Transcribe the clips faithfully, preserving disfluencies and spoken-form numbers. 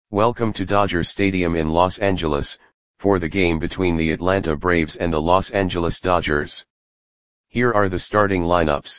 Welcome to Dodger Stadium in Los Angeles, for the game between the Atlanta Braves and the Los Angeles Dodgers. Here are the starting lineups.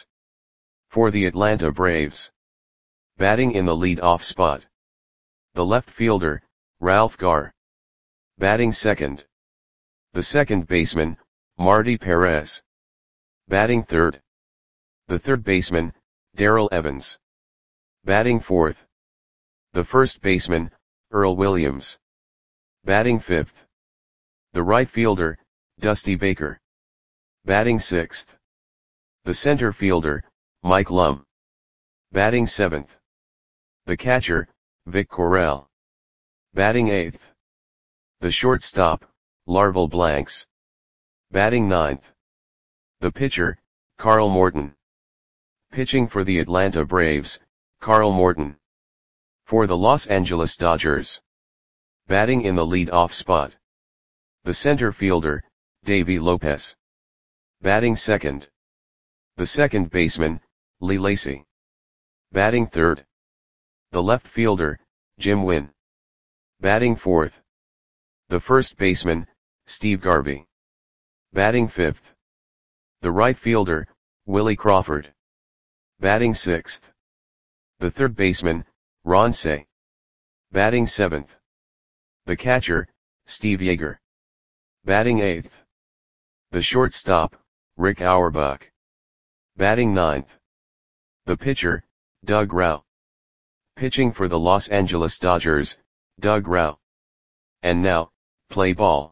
For the Atlanta Braves. Batting in the lead-off spot. The left fielder, Ralph Garr. Batting second. The second baseman, Marty Perez. Batting third. The third baseman, Darrell Evans. Batting fourth. The first baseman, Earl Williams. Batting fifth. The right fielder, Dusty Baker. Batting sixth. The center fielder, Mike Lum. Batting seventh. The catcher, Vic Correll. Batting eighth. The shortstop, Larval Blanks. Batting ninth. The pitcher, Carl Morton. Pitching for the Atlanta Braves, Carl Morton. For the Los Angeles Dodgers. Batting in the lead-off spot. The center fielder, Davey Lopez. Batting second. The second baseman, Lee Lacy. Batting third. The left fielder, Jim Wynn. Batting fourth. The first baseman, Steve Garvey. Batting fifth. The right fielder, Willie Crawford. Batting sixth. The third baseman, Ron Cey. Batting seventh. The catcher, Steve Yeager. Batting eighth. The shortstop, Rick Auerbach. Batting ninth. The pitcher, Doug Rauch. Pitching for the Los Angeles Dodgers, Doug Rauch. And now, play ball.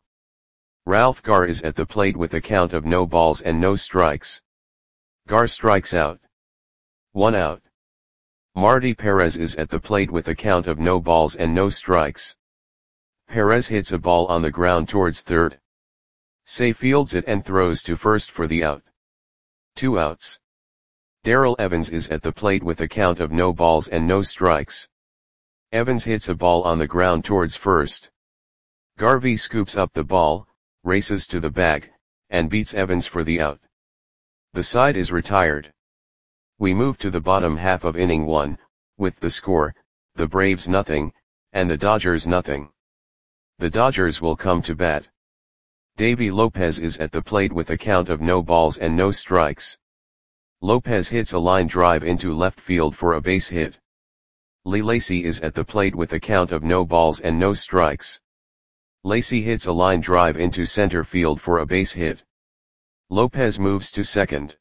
Ralph Garr is at the plate with a count of no balls and no strikes. Garr strikes out. One out. Marty Perez is at the plate with a count of no balls and no strikes. Perez hits a ball on the ground towards third. Cey fields it and throws to first for the out. Two outs. Darrell Evans is at the plate with a count of no balls and no strikes. Evans hits a ball on the ground towards first. Garvey scoops up the ball, races to the bag, and beats Evans for the out. The side is retired. We move to the bottom half of inning one, with the score, the Braves nothing, and the Dodgers nothing. The Dodgers will come to bat. Davey Lopez is at the plate with a count of no balls and no strikes. Lopez hits a line drive into left field for a base hit. Lee Lacy is at the plate with a count of no balls and no strikes. Lacy hits a line drive into center field for a base hit. Lopez moves to second.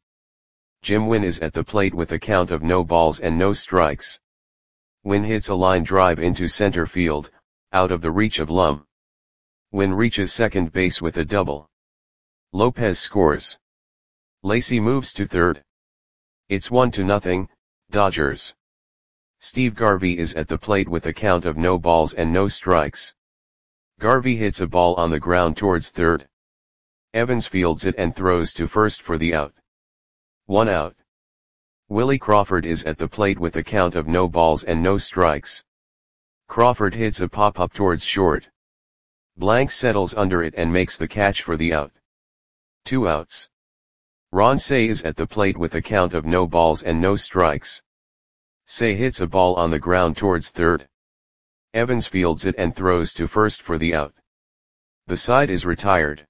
Jim Wynn is at the plate with a count of no balls and no strikes. Wynn hits a line drive into center field, out of the reach of Lum. Wynn reaches second base with a double. Lopez scores. Lacy moves to third. It's one to nothing, Dodgers. Steve Garvey is at the plate with a count of no balls and no strikes. Garvey hits a ball on the ground towards third. Evans fields it and throws to first for the out. One out. Willie Crawford is at the plate with a count of no balls and no strikes. Crawford hits a pop-up towards short. Blanks settles under it and makes the catch for the out. Two outs. Ron Cey is at the plate with a count of no balls and no strikes. Cey hits a ball on the ground towards third. Evans fields it and throws to first for the out. The side is retired.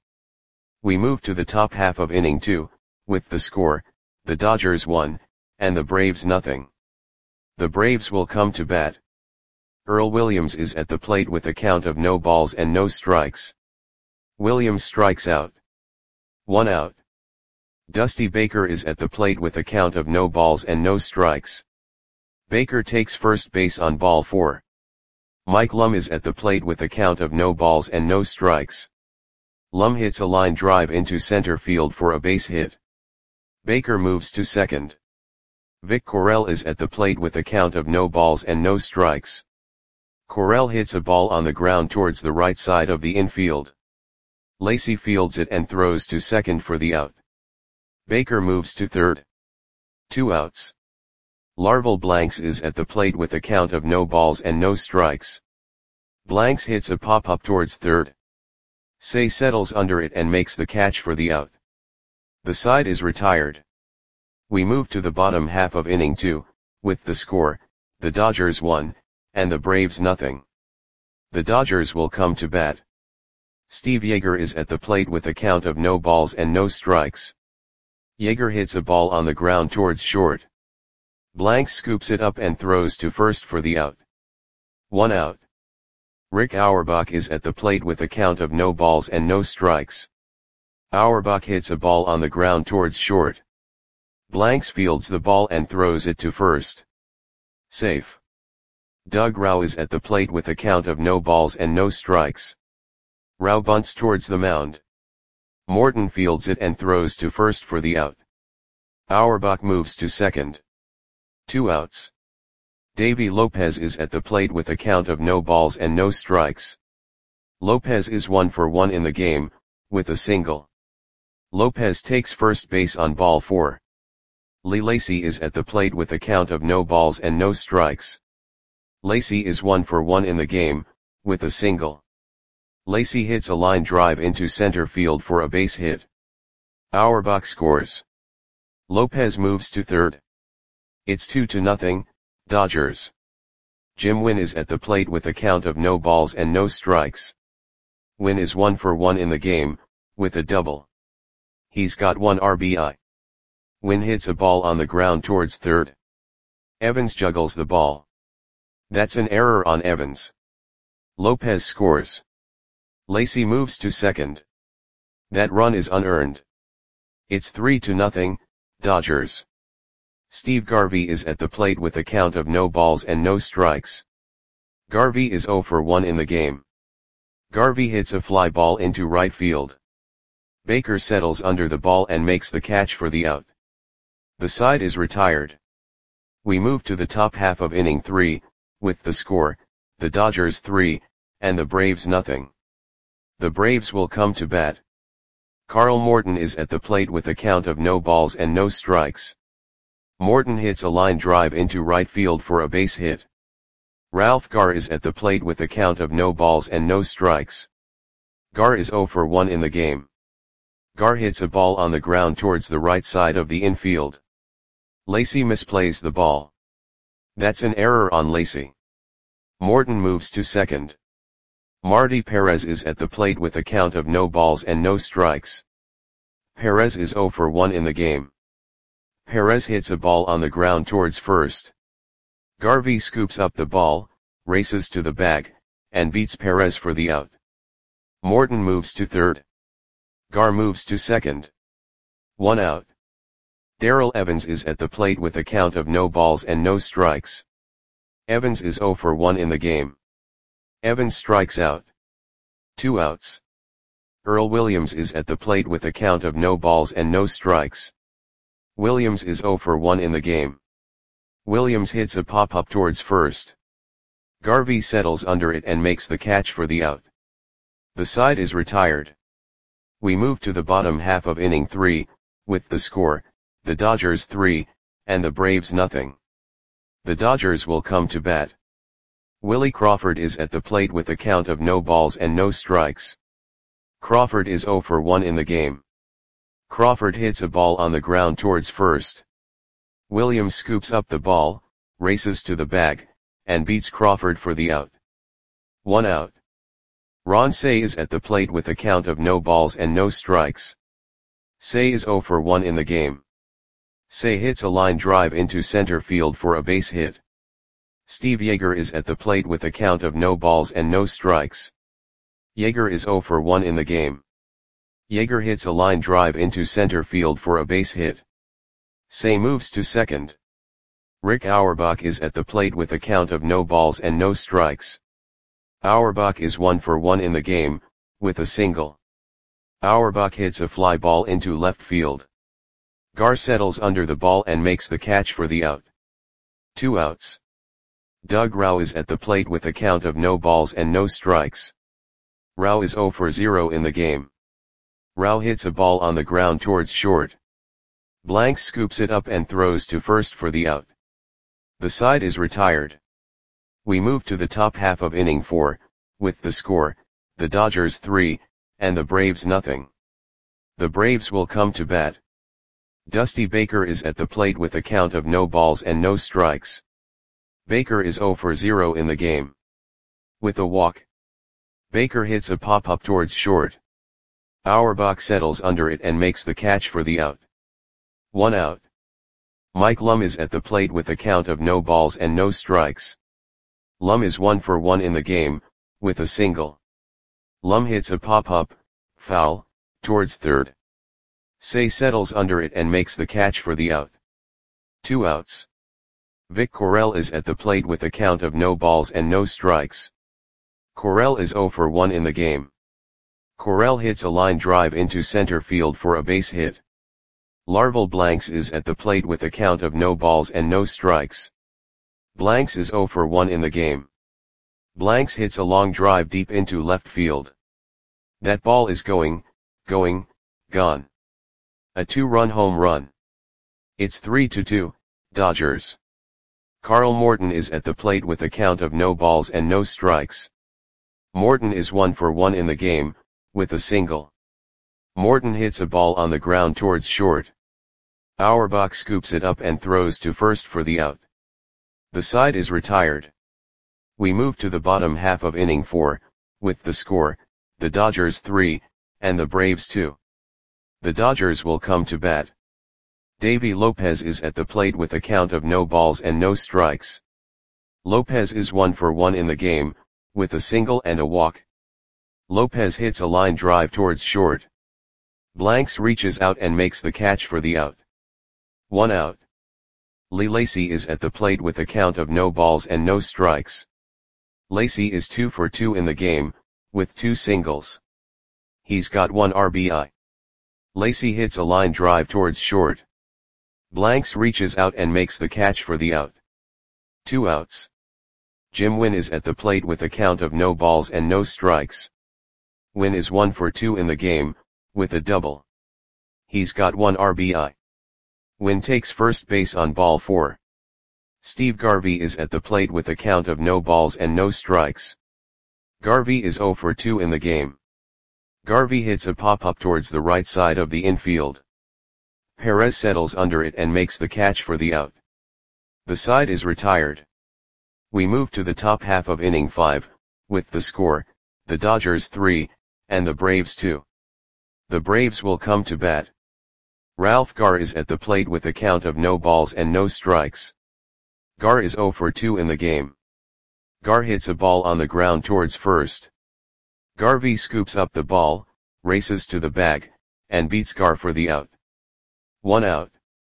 We move to the top half of inning two, with the score, the Dodgers one, and the Braves nothing. The Braves will come to bat. Earl Williams is at the plate with a count of no balls and no strikes. Williams strikes out. One out. Dusty Baker is at the plate with a count of no balls and no strikes. Baker takes first base on ball four. Mike Lum is at the plate with a count of no balls and no strikes. Lum hits a line drive into center field for a base hit. Baker moves to second. Vic Correll is at the plate with a count of no balls and no strikes. Correll hits a ball on the ground towards the right side of the infield. Lacy fields it and throws to second for the out. Baker moves to third. Two outs. Larval Blanks is at the plate with a count of no balls and no strikes. Blanks hits a pop-up towards third. Cey settles under it and makes the catch for the out. The side is retired. We move to the bottom half of inning two, with the score, the Dodgers one, and the Braves nothing. The Dodgers will come to bat. Steve Yeager is at the plate with a count of no balls and no strikes. Yeager hits a ball on the ground towards short. Blank scoops it up and throws to first for the out. One out. Rick Auerbach is at the plate with a count of no balls and no strikes. Auerbach hits a ball on the ground towards short. Blanks fields the ball and throws it to first. Safe. Doug Rauch is at the plate with a count of no balls and no strikes. Rauch bunts towards the mound. Morton fields it and throws to first for the out. Auerbach moves to second. Two outs. Davy Lopez is at the plate with a count of no balls and no strikes. Lopez is one for one in the game, with a single. Lopez takes first base on ball four. Lee Lacy is at the plate with a count of no balls and no strikes. Lacy is one for one in the game, with a single. Lacy hits a line drive into center field for a base hit. Auerbach scores. Lopez moves to third. It's two to nothing, Dodgers. Jim Wynn is at the plate with a count of no balls and no strikes. Wynn is one for one in the game, with a double. He's got one R B I. Wynn hits a ball on the ground towards third. Evans juggles the ball. That's an error on Evans. Lopez scores. Lacy moves to second. That run is unearned. It's three to nothing, Dodgers. Steve Garvey is at the plate with a count of no balls and no strikes. Garvey is zero for one in the game. Garvey hits a fly ball into right field. Baker settles under the ball and makes the catch for the out. The side is retired. We move to the top half of inning three, with the score, the Dodgers three, and the Braves nothing. The Braves will come to bat. Carl Morton is at the plate with a count of no balls and no strikes. Morton hits a line drive into right field for a base hit. Ralph Garr is at the plate with a count of no balls and no strikes. Garr is zero for one in the game. Garr hits a ball on the ground towards the right side of the infield. Lacy misplays the ball. That's an error on Lacy. Morton moves to second. Marty Perez is at the plate with a count of no balls and no strikes. Perez is zero for one in the game. Perez hits a ball on the ground towards first. Garvey scoops up the ball, races to the bag, and beats Perez for the out. Morton moves to third. Garr moves to second. One out. Darrell Evans is at the plate with a count of no balls and no strikes. Evans is zero for one in the game. Evans strikes out. Two outs. Earl Williams is at the plate with a count of no balls and no strikes. Williams is zero for one in the game. Williams hits a pop-up towards first. Garvey settles under it and makes the catch for the out. The side is retired. We move to the bottom half of inning three, with the score, the Dodgers three, and the Braves nothing. The Dodgers will come to bat. Willie Crawford is at the plate with a count of no balls and no strikes. Crawford is zero for one in the game. Crawford hits a ball on the ground towards first. Williams scoops up the ball, races to the bag, and beats Crawford for the out. One out. Ron Cey is at the plate with a count of no balls and no strikes. Cey is zero for one in the game. Cey hits a line drive into center field for a base hit. Steve Yeager is at the plate with a count of no balls and no strikes. Yeager is zero for one in the game. Yeager hits a line drive into center field for a base hit. Cey moves to second. Rick Auerbach is at the plate with a count of no balls and no strikes. Auerbach is one for one in the game, with a single. Auerbach hits a fly ball into left field. Garr settles under the ball and makes the catch for the out. Two outs. Doug Rauch is at the plate with a count of no balls and no strikes. Rauch is zero for zero in the game. Rauch hits a ball on the ground towards short. Blank scoops it up and throws to first for the out. The side is retired. We move to the top half of inning four, with the score, the Dodgers three, and the Braves nothing. The Braves will come to bat. Dusty Baker is at the plate with a count of no balls and no strikes. Baker is zero for zero in the game. With a walk, Baker hits a pop-up towards short. Auerbach settles under it and makes the catch for the out. One out. Mike Lum is at the plate with a count of no balls and no strikes. Lum is one for one in the game, with a single. Lum hits a pop-up, foul, towards third. Say settles under it and makes the catch for the out. Two outs. Vic Correll is at the plate with a count of no balls and no strikes. Correll is zero for one in the game. Correll hits a line drive into center field for a base hit. Larval Blanks is at the plate with a count of no balls and no strikes. Blanks is zero for one in the game. Blanks hits a long drive deep into left field. That ball is going, going, gone. A two-run home run. It's three to two, Dodgers. Carl Morton is at the plate with a count of no balls and no strikes. Morton is one for one in the game, with a single. Morton hits a ball on the ground towards short. Auerbach scoops it up and throws to first for the out. The side is retired. We move to the bottom half of inning four, with the score, the Dodgers three, and the Braves two. The Dodgers will come to bat. Davy Lopez is at the plate with a count of no balls and no strikes. Lopez is one for one in the game, with a single and a walk. Lopez hits a line drive towards short. Blanks reaches out and makes the catch for the out. One out. Lee Lacy is at the plate with a count of no balls and no strikes. Lacy is two for two in the game, with two singles. He's got one R B I. Lacy hits a line drive towards short. Blanks reaches out and makes the catch for the out. Two outs. Jim Wynn is at the plate with a count of no balls and no strikes. Wynn is one for two in the game, with a double. He's got one R B I. Wynn takes first base on ball four. Steve Garvey is at the plate with a count of no balls and no strikes. Garvey is zero for two in the game. Garvey hits a pop-up towards the right side of the infield. Perez settles under it and makes the catch for the out. The side is retired. We move to the top half of inning five, with the score, the Dodgers three, and the Braves two. The Braves will come to bat. Ralph Garr is at the plate with a count of no balls and no strikes. Garr is zero for two in the game. Garr hits a ball on the ground towards first. Garvey scoops up the ball, races to the bag, and beats Garr for the out. One out.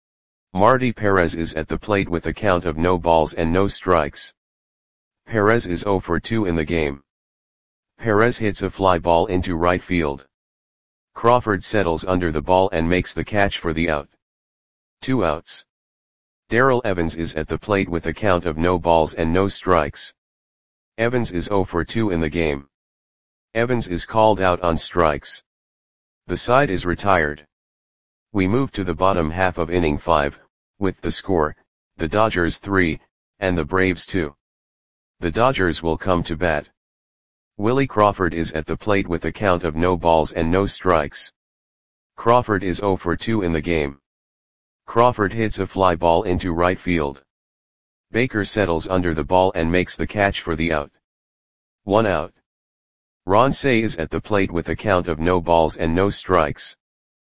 Marty Perez is at the plate with a count of no balls and no strikes. Perez is zero for two in the game. Perez hits a fly ball into right field. Crawford settles under the ball and makes the catch for the out. Two outs. Darrell Evans is at the plate with a count of no balls and no strikes. Evans is zero for two in the game. Evans is called out on strikes. The side is retired. We move to the bottom half of inning five, with the score, the Dodgers three, and the Braves two. The Dodgers will come to bat. Willie Crawford is at the plate with a count of no balls and no strikes. Crawford is zero for two in the game. Crawford hits a fly ball into right field. Baker settles under the ball and makes the catch for the out. One out. Ron Cey is at the plate with a count of no balls and no strikes.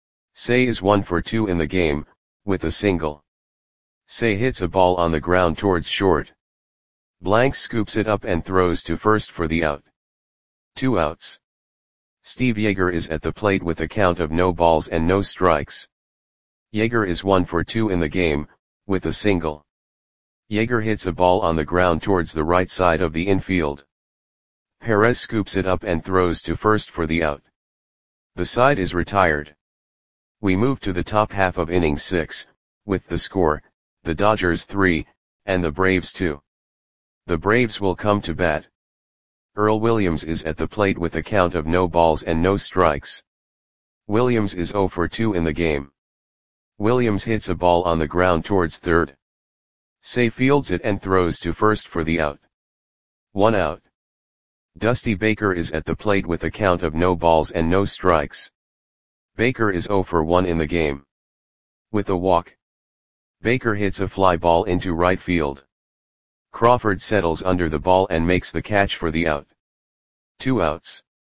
Cey is one for two in the game, with a single. Cey hits a ball on the ground towards short. Blanks scoops it up and throws to first for the out. Two outs. Steve Yeager is at the plate with a count of no balls and no strikes. Yeager is one for two in the game, with a single. Yeager hits a ball on the ground towards the right side of the infield. Perez scoops it up and throws to first for the out. The side is retired. We move to the top half of inning six, with the score, the Dodgers three, and the Braves two. The Braves will come to bat. Earl Williams is at the plate with a count of no balls and no strikes. Williams is zero for two in the game. Williams hits a ball on the ground towards third. Cey fields it and throws to first for the out. One out. Dusty Baker is at the plate with a count of no balls and no strikes. Baker is zero for one in the game. With a walk. Baker hits a fly ball into right field. Crawford settles under the ball and makes the catch for the out. Two outs.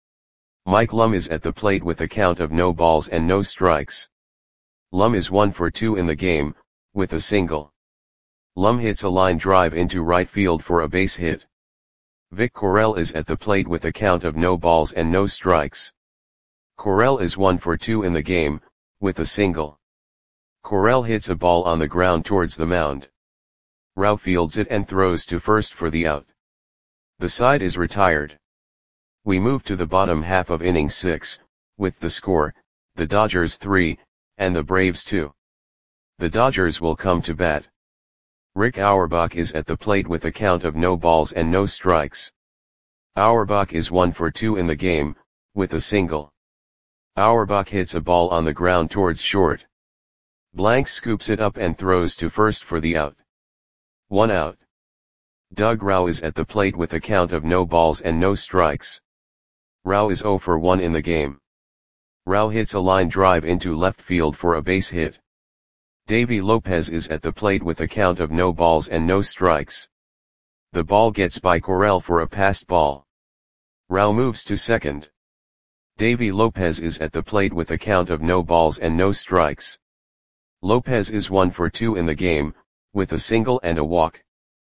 Mike Lum is at the plate with a count of no balls and no strikes. Lum is one for two in the game, with a single. Lum hits a line drive into right field for a base hit. Vic Correll is at the plate with a count of no balls and no strikes. Correll is one for two in the game, with a single. Correll hits a ball on the ground towards the mound. Rao fields it and throws to first for the out. The side is retired. We move to the bottom half of inning six, with the score, the Dodgers three, and the Braves two. The Dodgers will come to bat. Rick Auerbach is at the plate with a count of no balls and no strikes. Auerbach is one for two in the game, with a single. Auerbach hits a ball on the ground towards short. Blank scoops it up and throws to first for the out. One out. Doug Rau is at the plate with a count of no balls and no strikes. Rau is zero for one in the game. Rau hits a line drive into left field for a base hit. Davy Lopez is at the plate with a count of no balls and no strikes. The ball gets by Correll for a passed ball. Rau moves to second. Davy Lopez is at the plate with a count of no balls and no strikes. Lopez is one for two in the game, with a single and a walk.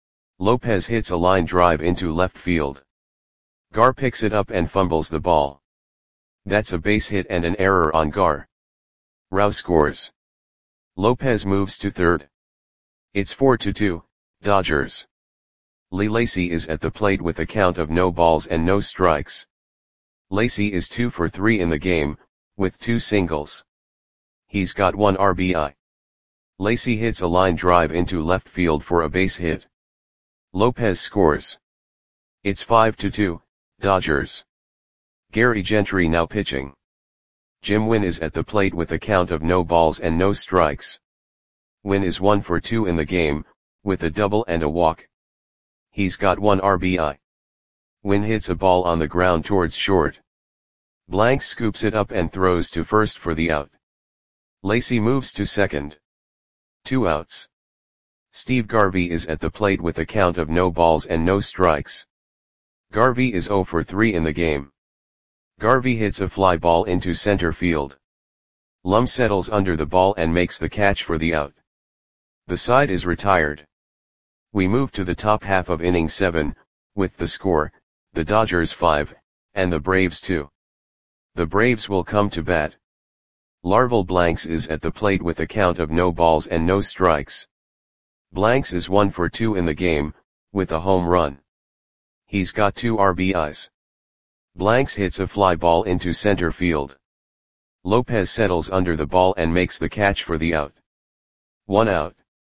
Lopez hits a line drive into left field. Gar picks it up and fumbles the ball. That's a base hit and an error on Gar. Rau scores. Lopez moves to third. It's four to two, Dodgers. Lee Lacy is at the plate with a count of no balls and no strikes. Lacy is two for three in the game, with two singles. He's got one R B I. Lacy hits a line drive into left field for a base hit. Lopez scores. It's five to two, Dodgers. Gary Gentry now pitching. Jim Wynn is at the plate with a count of no balls and no strikes. Wynn is one for two in the game, with a double and a walk. He's got one R B I. Wynn hits a ball on the ground towards short. Blank scoops it up and throws to first for the out. Lacy moves to second. Two outs. Steve Garvey is at the plate with a count of no balls and no strikes. Garvey is zero for three in the game. Garvey hits a fly ball into center field. Lum settles under the ball and makes the catch for the out. The side is retired. We move to the top half of inning seven, with the score, the Dodgers five, and the Braves two. The Braves will come to bat. Larval Blanks is at the plate with a count of no balls and no strikes. Blanks is one for two in the game, with a home run. He's got two R B Is. Blanks hits a fly ball into center field. Lopez settles under the ball and makes the catch for the out. One out.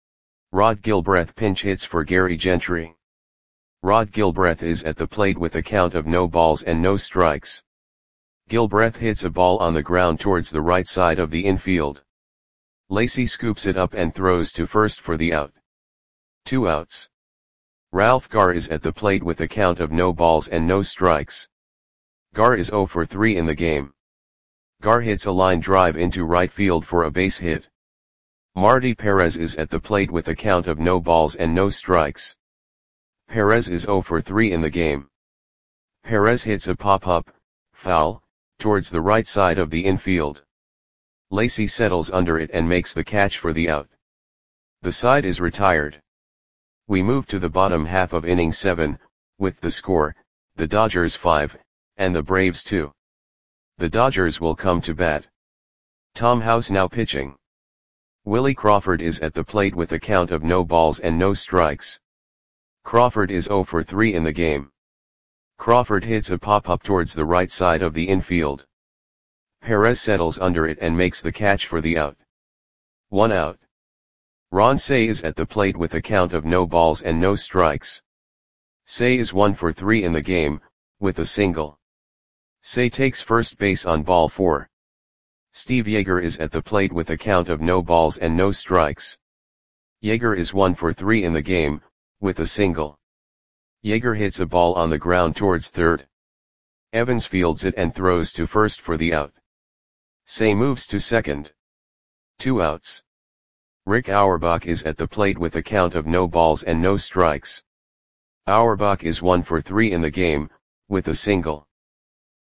Rod Gilbreth pinch hits for Gary Gentry. Rod Gilbreth is at the plate with a count of no balls and no strikes. Gilbreth hits a ball on the ground towards the right side of the infield. Lacy scoops it up and throws to first for the out. Two outs. Ralph Gar is at the plate with a count of no balls and no strikes. Gar is zero for three in the game. Gar hits a line drive into right field for a base hit. Marty Perez is at the plate with a count of no balls and no strikes. Perez is zero for three in the game. Perez hits a pop-up, foul, towards the right side of the infield. Lacy settles under it and makes the catch for the out. The side is retired. We move to the bottom half of inning seven, with the score, the Dodgers five, and the Braves two. The Dodgers will come to bat. Tom House now pitching. Willie Crawford is at the plate with a count of no balls and no strikes. Crawford is zero for three in the game. Crawford hits a pop-up towards the right side of the infield. Perez settles under it and makes the catch for the out. One out. Ron Cey is at the plate with a count of no balls and no strikes. Cey is one for three in the game, with a single. Cey takes first base on ball four. Steve Yeager is at the plate with a count of no balls and no strikes. Yeager is one for three in the game, with a single. Yeager hits a ball on the ground towards third. Evans fields it and throws to first for the out. Cey moves to second. Two outs. Rick Auerbach is at the plate with a count of no balls and no strikes. Auerbach is one for three in the game, with a single.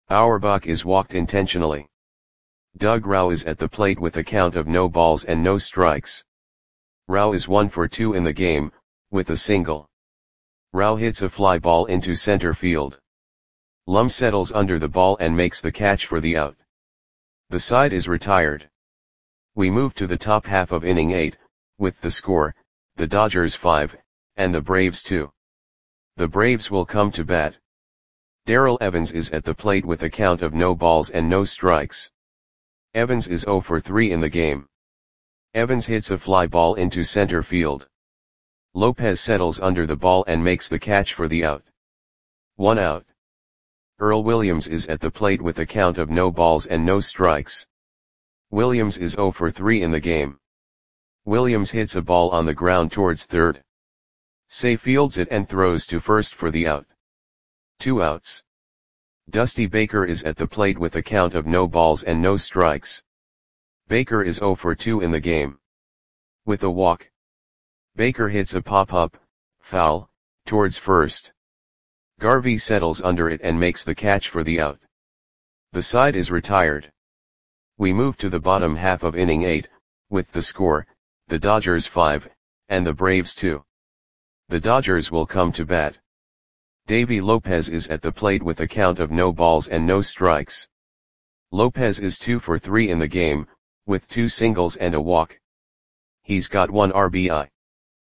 Auerbach is walked intentionally. Doug Rauch is at the plate with a count of no balls and no strikes. Rauch is one for two in the game, with a single. Rauch hits a fly ball into center field. Lum settles under the ball and makes the catch for the out. The side is retired. We move to the top half of inning eight, with the score, the Dodgers five, and the Braves two. The Braves will come to bat. Darrell Evans is at the plate with a count of no balls and no strikes. Evans is zero for three in the game. Evans hits a fly ball into center field. Lopez settles under the ball and makes the catch for the out. One out. Earl Williams is at the plate with a count of no balls and no strikes. Williams is zero for three in the game. Williams hits a ball on the ground towards third. Say fields it and throws to first for the out. Two outs. Dusty Baker is at the plate with a count of no balls and no strikes. Baker is zero for two in the game. With a walk. Baker hits a pop-up, foul, towards first. Garvey settles under it and makes the catch for the out. The side is retired. We move to the bottom half of inning eight, with the score, the Dodgers five, and the Braves two. The Dodgers will come to bat. Davy Lopez is at the plate with a count of no balls and no strikes. Lopez is two for three in the game, with two singles and a walk. He's got one R B I.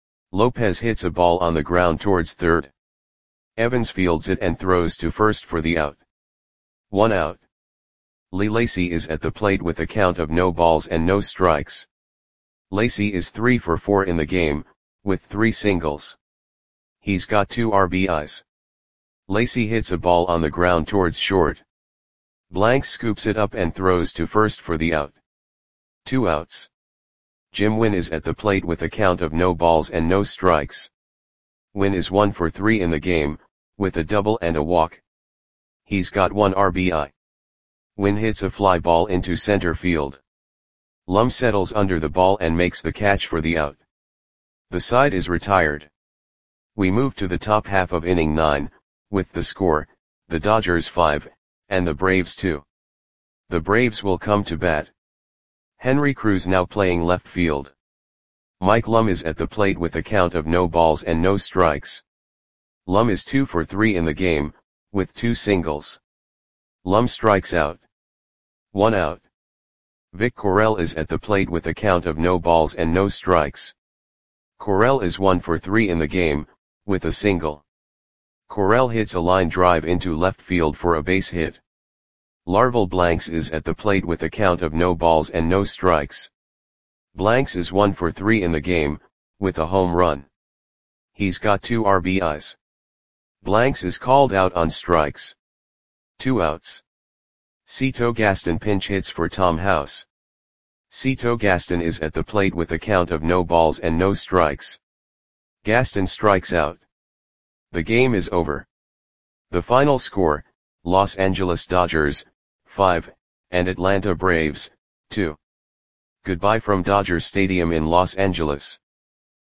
Lopez hits a ball on the ground towards third. Evans fields it and throws to first for the out. One out. Lee Lacy is at the plate with a count of no balls and no strikes. Lacy is three for four in the game, with three singles. He's got two R B Is. Lacy hits a ball on the ground towards short. Blanks scoops it up and throws to first for the out. Two outs. Jim Wynn is at the plate with a count of no balls and no strikes. Wynn is one for three in the game, with a double and a walk. He's got one R B I. Wynn hits a fly ball into center field. Lum settles under the ball and makes the catch for the out. The side is retired. We move to the top half of inning nine, with the score, the Dodgers five, and the Braves two. The Braves will come to bat. Henry Cruz now playing left field. Mike Lum is at the plate with a count of no balls and no strikes. Lum is two for three in the game, with two singles. Lum strikes out. One out. Vic Correll is at the plate with a count of no balls and no strikes. Correll is one for three in the game, with a single. Correll hits a line drive into left field for a base hit. Larval Blanks is at the plate with a count of no balls and no strikes. Blanks is one for three in the game, with a home run. He's got two R B Is. Blanks is called out on strikes. Two outs. Cito Gaston pinch hits for Tom House. Cito Gaston is at the plate with a count of no balls and no strikes. Gaston strikes out. The game is over. The final score, Los Angeles Dodgers, five, and Atlanta Braves, two. Goodbye from Dodger Stadium in Los Angeles.